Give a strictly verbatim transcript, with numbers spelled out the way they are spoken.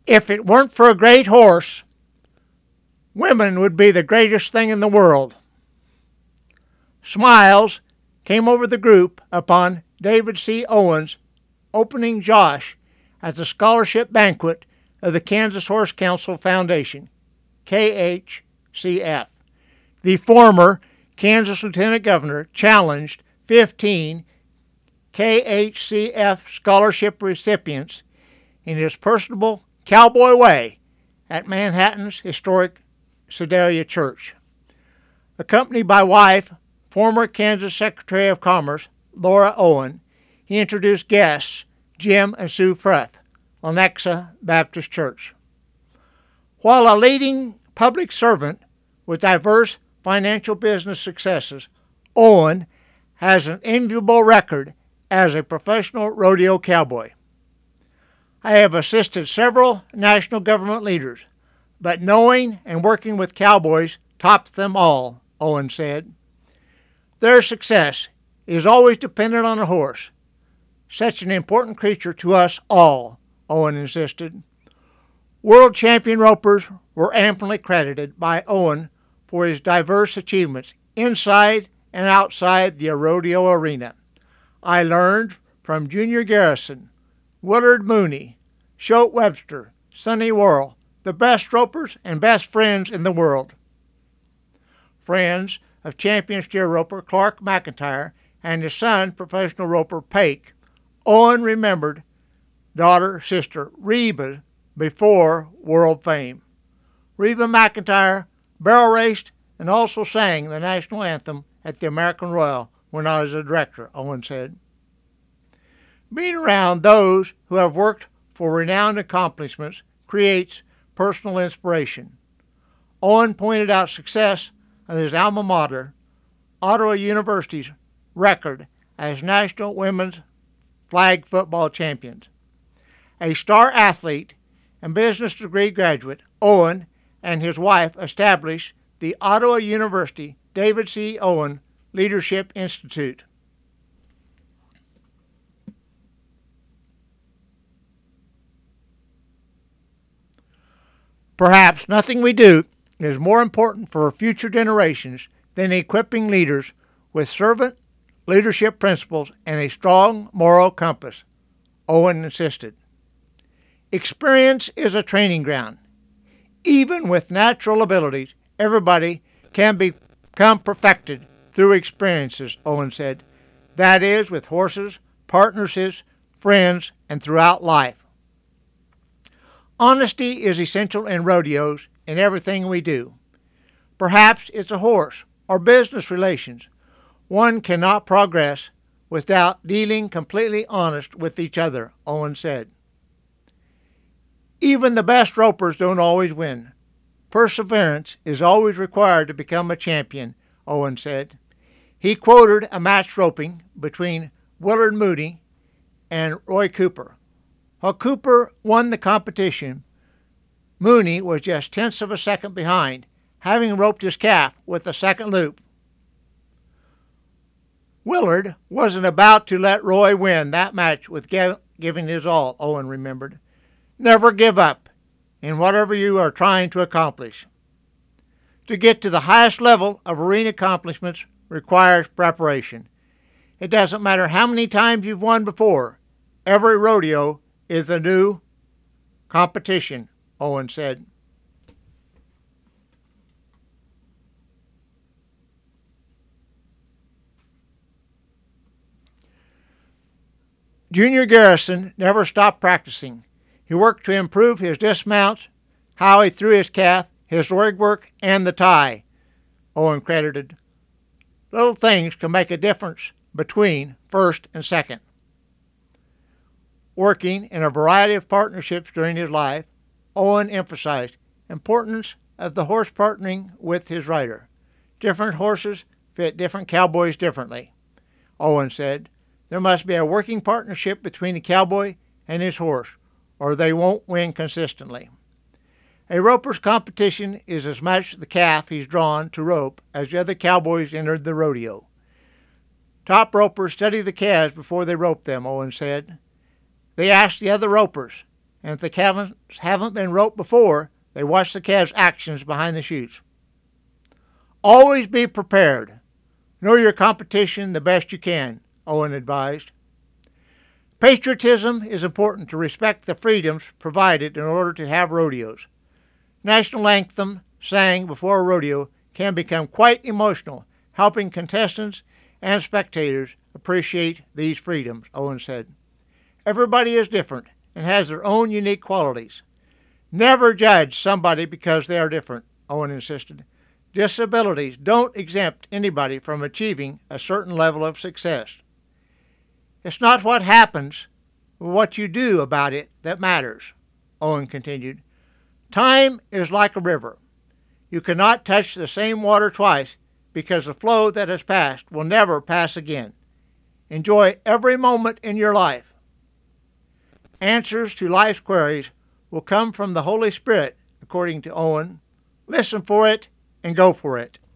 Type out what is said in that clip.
If it weren't for a great horse, women would be the greatest thing in the world. Smiles came over the group upon David C. Owens opening Josh at the scholarship banquet of the Kansas Horse Council Foundation, K H C F. The former Kansas Lieutenant Governor challenged fifteen K H C F scholarship recipients in his personable cowboy way at Manhattan's historic Sedalia Church. Accompanied by wife, former Kansas Secretary of Commerce Laura Owen, he introduced guests Jim and Sue Frith, Lenexa Baptist Church. While a leading public servant with diverse financial business successes, Owen has an enviable record as a professional rodeo cowboy. I have assisted several national government leaders, but knowing and working with cowboys tops them all, Owen said. Their success is always dependent on a horse, such an important creature to us all, Owen insisted. World champion ropers were amply credited by Owen for his diverse achievements inside and outside the rodeo arena. I learned from Junior Garrison, Willard Mooney, Shote Webster, Sonny Worrell, the best ropers and best friends in the world. Friends of champion steer roper Clark McIntyre and his son, professional roper Pake, Owen remembered daughter, sister Reba before world fame. Reba McIntyre barrel raced and also sang the national anthem at the American Royal when I was a director, Owen said. Being around those who have worked for renowned accomplishments creates personal inspiration. Owen pointed out success of his alma mater, Ottawa University's record as national women's flag football champions. A star athlete and business degree graduate, Owen and his wife established the Ottawa University David C. Owen Leadership Institute. Perhaps nothing we do is more important for future generations than equipping leaders with servant leadership principles and a strong moral compass, Owen insisted. Experience is a training ground. Even with natural abilities, everybody can become perfected through experiences, Owen said. That is, with horses, partnerships, friends, and throughout life. Honesty is essential in rodeos in everything we do. Perhaps it's a horse or business relations. One cannot progress without dealing completely honest with each other, Owen said. Even the best ropers don't always win. Perseverance is always required to become a champion, Owen said. He quoted a match roping between Willard Mooney and Roy Cooper. While Cooper won the competition, Mooney was just tenths of a second behind, having roped his calf with the second loop. Willard wasn't about to let Roy win that match with giving his all, Owen remembered. Never give up in whatever you are trying to accomplish. To get to the highest level of arena accomplishments requires preparation. It doesn't matter how many times you've won before. Every rodeo is a new competition, Owen said. Junior Garrison never stopped practicing. He worked to improve his dismounts, how he threw his calf, his leg work, and the tie, Owen credited. Little things can make a difference between first and second. Working in a variety of partnerships during his life, Owen emphasized the importance of the horse partnering with his rider. Different horses fit different cowboys differently, Owen said. There must be a working partnership between the cowboy and his horse, or they won't win consistently. A roper's competition is as much the calf he's drawn to rope as the other cowboys entered the rodeo. Top ropers study the calves before they rope them, Owen said. They ask the other ropers, And if the calves haven't been roped before, they watch the calves' actions behind the chutes. Always be prepared. Know your competition the best you can, Owen advised. Patriotism is important to respect the freedoms provided in order to have rodeos. National anthem sang before a rodeo can become quite emotional, helping contestants and spectators appreciate these freedoms, Owen said. Everybody is different and has their own unique qualities. Never judge somebody because they are different, Owen insisted. Disabilities don't exempt anybody from achieving a certain level of success. It's not what happens, but what you do about it that matters, Owen continued. Time is like a river. You cannot touch the same water twice because the flow that has passed will never pass again. Enjoy every moment in your life. Answers to life's queries will come from the Holy Spirit, according to Owen. Listen for it and go for it.